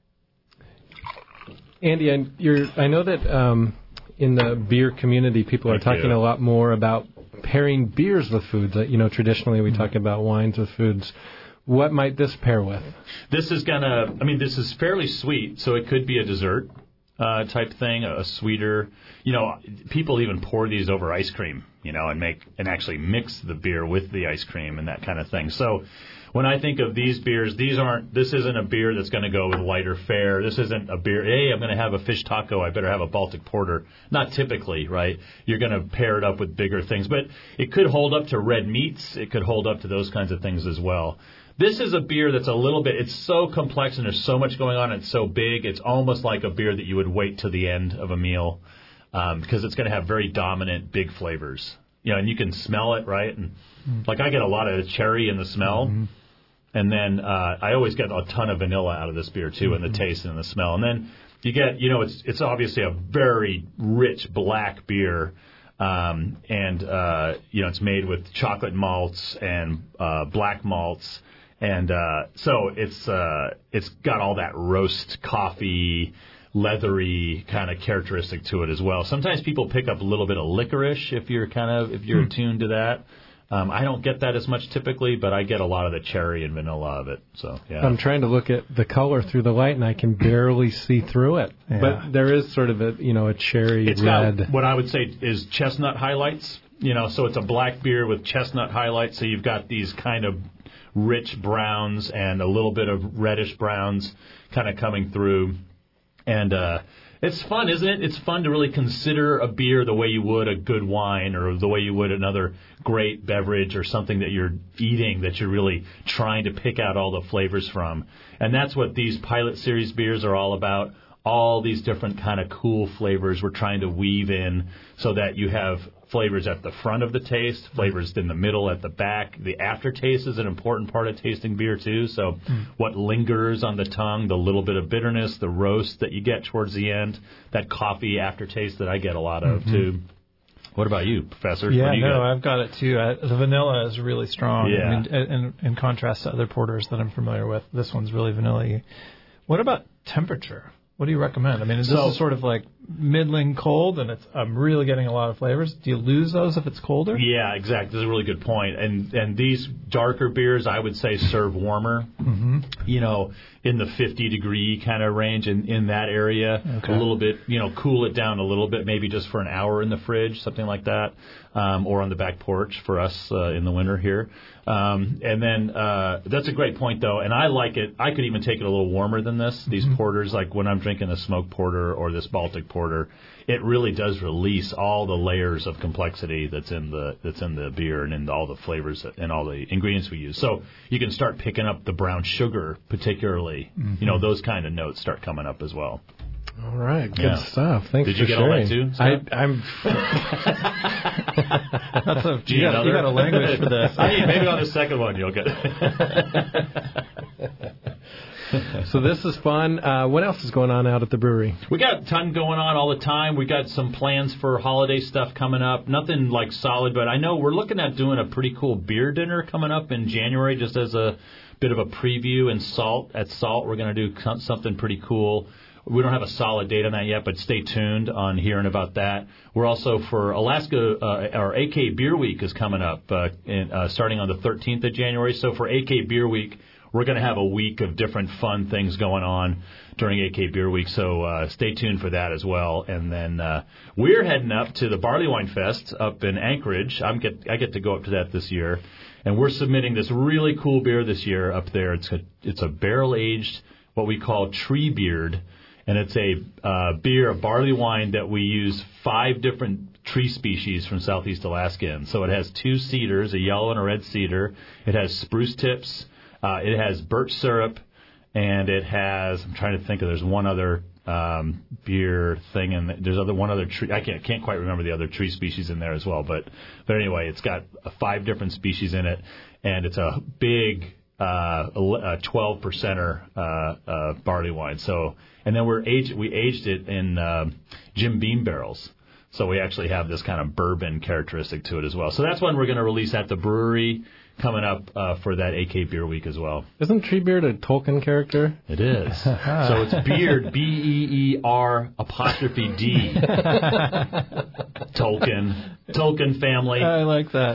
Andy, I, you're, I know that um, in the beer community, people are Thank talking you. a lot more about pairing beers with foods. You know, traditionally we talk about wines with foods. What might this pair with? This is gonna. I mean, this is fairly sweet, so it could be a dessert uh, type thing, a, a sweeter. You know, people even pour these over ice cream. You know, and make and actually mix the beer with the ice cream and that kind of thing. So, when I think of these beers, these aren't. This isn't a beer that's going to go with lighter fare. This isn't a beer. Hey, I'm going to have a fish taco. I better have a Baltic Porter. Not typically, right? You're going to pair it up with bigger things, but it could hold up to red meats. It could hold up to those kinds of things as well. This is a beer that's a little bit. It's so complex and there's so much going on. It's so big. It's almost like a beer that you would wait to the end of a meal um, because it's going to have very dominant, big flavors. You know, and you can smell it, right? And mm. like I get a lot of cherry in the smell. Mm-hmm. And then uh, I always get a ton of vanilla out of this beer, too, mm-hmm. in the taste and the smell. And then you get, you know, it's it's obviously a very rich black beer. Um, and, uh, you know, it's made with chocolate malts and uh, black malts. And uh, so it's uh, it's got all that roast coffee, leathery kind of characteristic to it as well. Sometimes people pick up a little bit of licorice if you're kind of, if you're mm. attuned to that. Um, I don't get that as much typically, but I get a lot of the cherry and vanilla of it. So yeah. I'm trying to look at the color through the light, and I can barely see through it. Yeah. But there is sort of a, you know, a cherry it's red. Got what I would say is chestnut highlights. You know, so it's a black beer with chestnut highlights. So you've got these kind of rich browns and a little bit of reddish browns kind of coming through. And uh, it's fun, isn't it? It's fun to really consider a beer the way you would a good wine or the way you would another great beverage or something that you're eating that you're really trying to pick out all the flavors from. And that's what these Pilot Series beers are all about. All these different kind of cool flavors we're trying to weave in so that you have flavors at the front of the taste, flavors in the middle, at the back. The aftertaste is an important part of tasting beer, too. So mm. what lingers on the tongue, the little bit of bitterness, the roast that you get towards the end, that coffee aftertaste that I get a lot of, mm-hmm. too. What about you, Professor? Yeah, what do you no, get? I've got it, too. I, the vanilla is really strong. Yeah. I mean, in, in contrast to other porters that I'm familiar with, this one's really vanilla-y. What about temperature? What do you recommend? I mean, is this so, is sort of like middling cold, and it's I'm really getting a lot of flavors. Do you lose those if it's colder? Yeah, exactly. That's a really good point. And and these darker beers, I would say, serve warmer. Mm-hmm. You know, in the fifty degree kind of range, in in that area, okay. a little bit. You know, cool it down a little bit, maybe just for an hour in the fridge, something like that, um, or on the back porch for us uh, in the winter here. Um, and then uh, that's a great point, though. And I like it. I could even take it a little warmer than this. These mm-hmm. porters, like when I'm drinking a smoked porter or this Baltic porter, it really does release all the layers of complexity that's in the that's in the beer and in all the flavors and all the ingredients we use. So you can start picking up the brown sugar, particularly. Mm-hmm. You know, those kind of notes start coming up as well. All right, good yeah. stuff. Thanks Did for you get sharing. all that too? I, I'm. That's a, you, got, you got a language for this. I mean, maybe on the second one you'll get. So this is fun. Uh, what else is going on out at the brewery? We got a ton going on all the time. We got some plans for holiday stuff coming up. Nothing like solid, but I know we're looking at doing a pretty cool beer dinner coming up in January, just as a bit of a preview. And Salt at Salt, we're going to do something pretty cool. We don't have a solid date on that yet, but stay tuned on hearing about that. We're also for Alaska, uh, our A K Beer Week is coming up uh, in, uh, starting on the thirteenth of January. So for A K Beer Week, we're going to have a week of different fun things going on during A K Beer Week. So uh, stay tuned for that as well. And then uh, we're heading up to the Barley Wine Fest up in Anchorage. I'm get I get to go up to that this year. And we're submitting this really cool beer this year up there. It's a, it's a barrel-aged, what we call Tree Beard. And it's a uh, beer, a barley wine that we use five different tree species from Southeast Alaska in. So it has two cedars, a yellow and a red cedar. It has spruce tips. Uh, it has birch syrup. And it has, I'm trying to think of, there's one other um, beer thing, and there's other one other tree. I can't can't quite remember the other tree species in there as well. But but anyway, it's got uh, five different species in it, and it's a big uh, a twelve percenter uh, uh, barley wine. So and then we're aged we aged it in uh, Jim Beam barrels. So we actually have this kind of bourbon characteristic to it as well. So that's one we're going to release at the brewery coming up uh, for that A K Beer Week as well. Isn't Treebeard a Tolkien character? It is. So it's Beard, B E E R apostrophe D. Tolkien. Tolkien family. I like that.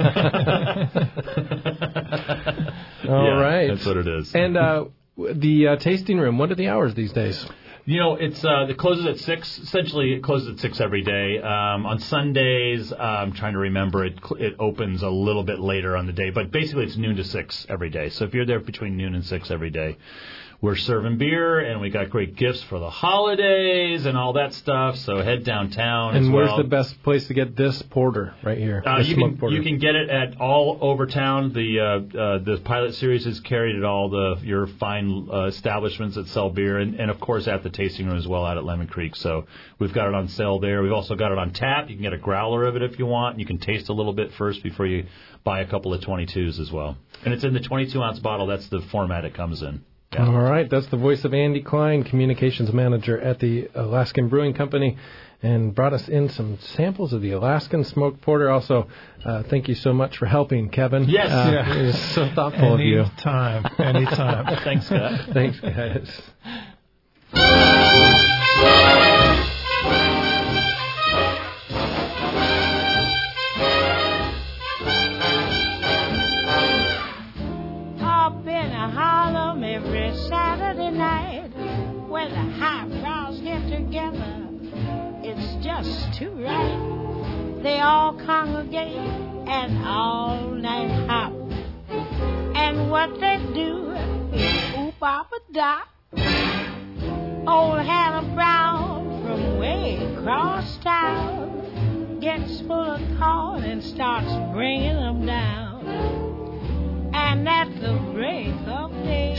All yeah, right. That's what it is. And uh, the uh, tasting room, what are the hours these days? You know, it's uh, it closes at six. Essentially, it closes at six every day. Um, on Sundays, uh, I'm trying to remember, it it opens a little bit later on the day, but basically it's noon to six every day. So if you're there between noon and six every day, we're serving beer, and we got great gifts for the holidays and all that stuff. So head downtown and as where's well. the best place to get this porter right here? Uh, this you smoked can porter. you can get it at all over town. The uh, uh, the pilot series is carried at all the your fine uh, establishments that sell beer, and, and of course at the tasting room as well out at Lemon Creek. So we've got it on sale there. We've also got it on tap. You can get a growler of it if you want. You can taste a little bit first before you buy a couple of twenty-twos as well. And it's in the twenty-two ounce bottle. That's the format it comes in. Yeah. All right, that's the voice of Andy Klein, communications manager at the Alaskan Brewing Company, and brought us in some samples of the Alaskan Smoked Porter. Also, uh, thank you so much for helping, Kevin. Yes. Uh, Yeah. It was so thoughtful of you. Anytime, anytime. Thanks, Scott. Thanks, guys. Saturday night, when the high brows get together, it's just too right. They all congregate and all night hop, and what they do is oop up a dot. Old Hannah Brown from way across town gets full of corn and starts bringing them down, and at the break of day,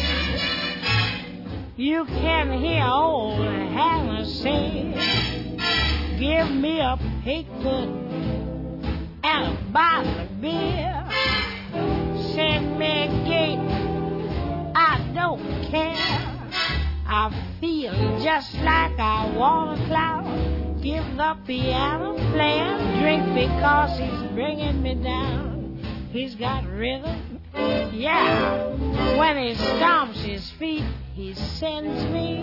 you can hear old Hannah say, give me a pigfoot and a bottle of beer. Send me a gate, I don't care. I feel just like I want to cloud. Give the piano player a drink because he's bringing me down. He's got rhythm, yeah. When he stomps his feet, he sends me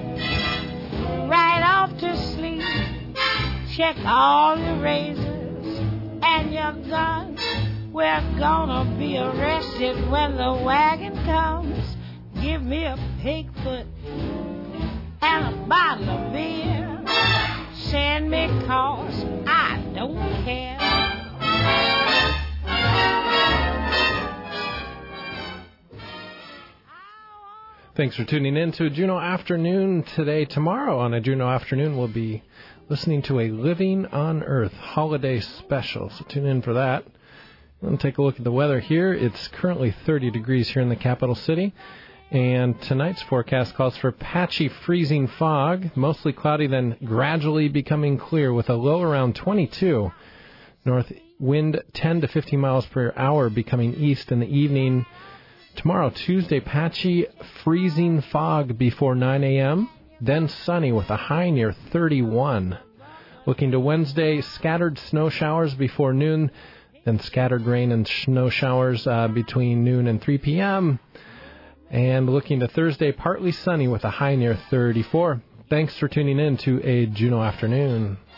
right off to sleep. Check all your razors and your guns. We're gonna be arrested when the wagon comes. Give me a pigfoot and a bottle of beer. Send me cause I don't care. Thanks for tuning in to Juneau Afternoon today. Tomorrow on a Juneau Afternoon, we'll be listening to a Living on Earth holiday special. So tune in for that. We'll take a look at the weather here. It's currently thirty degrees here in the capital city. And tonight's forecast calls for patchy freezing fog, mostly cloudy, then gradually becoming clear with a low around twenty-two. North wind ten to fifteen miles per hour, becoming east in the evening. Tomorrow, Tuesday, patchy freezing fog before nine a.m., then sunny with a high near thirty-one. Looking to Wednesday, scattered snow showers before noon, then scattered rain and snow showers uh, between noon and three p.m., and looking to Thursday, partly sunny with a high near thirty-four. Thanks for tuning in to a Juneau Afternoon.